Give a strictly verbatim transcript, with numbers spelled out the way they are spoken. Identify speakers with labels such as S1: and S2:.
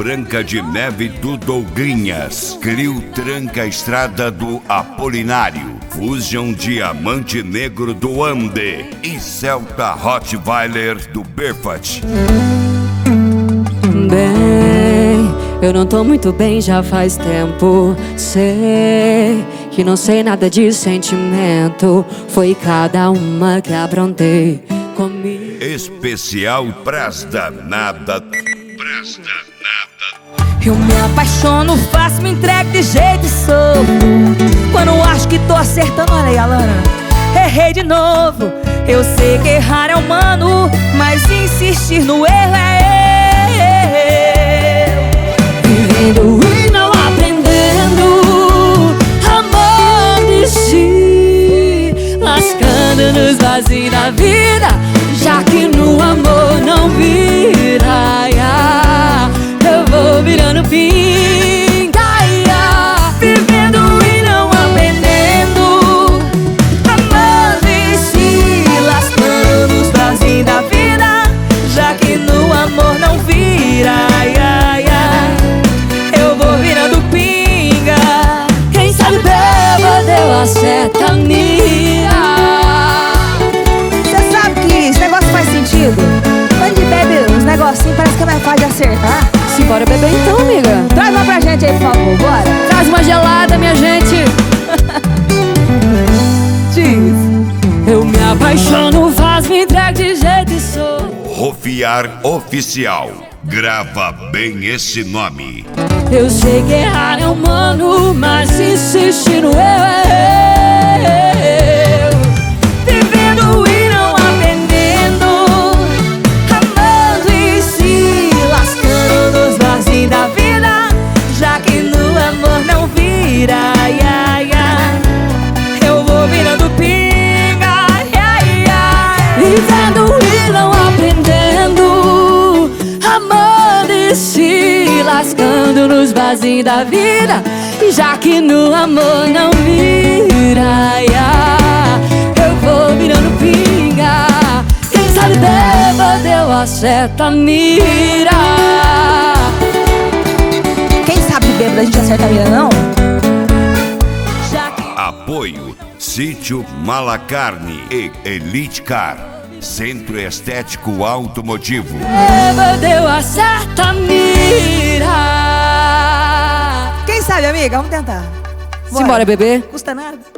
S1: Branca de Neve do Dougrinhas, Clio Tranca a Estrada do Apolinário, Fusion Diamante Negro do Ande e Celta Rottweiler do Perfat.
S2: Bem, eu não tô muito bem já faz tempo. Sei que não sei nada de sentimento. Foi cada uma que aprontei comigo.
S1: Especial Pras Danada. Pras Danada.
S3: Eu me apaixono, faço, me entrego de jeito e sofro. Quando acho que tô acertando, olha aí, Alana, errei de novo. Eu sei que errar é humano, mas insistir no erro é eu.
S2: Vivendo e não aprendendo, amando e se lascando nos vazios da vida, já que no amor não vira. Ia, eu vou virando pinga, ia, vivendo e não aprendendo, amando e se lascando nos vazios da vida, já que no amor não vira. Ia, ia, eu vou virando pinga. Quem sabe bêbado eu acerto a minha.
S3: Você sabe que esse negócio faz sentido? Quando de bebe uns negocinhos, parece que é mais fácil de acertar.
S2: Simbora beber então, amiga.
S3: Traz uma pra gente aí, por favor, bora.
S2: Traz uma gelada, minha gente.
S3: Diz.
S2: Eu me apaixono, faz, me entrego de jeito e sou.
S1: Rofiar Oficial. Grava bem esse nome.
S2: Eu sei que errar é humano, mas insistir no eu é eu. Vivendo e não aprendendo, amando e se lascando nos vazios da vida, já que no amor não vira. Ia, ia, eu vou virando pinga. Ia, ia, vivendo e não aprendendo, amando e se lascando nos vazios da vida, já que no amor não vira. Ia, eu vou virando pinga. Quem sabe bêbado eu acerto a mira.
S3: Quem sabe bêbado a gente acerta a mira, não?
S2: Já que
S1: Apoio Sítio Malacarne e Elite Car, Centro Estético Automotivo.
S2: bêbado eu acerto a mira.
S3: Quem sabe, amiga? Vamos tentar. Bora.
S2: Simbora beber.
S3: Custa nada.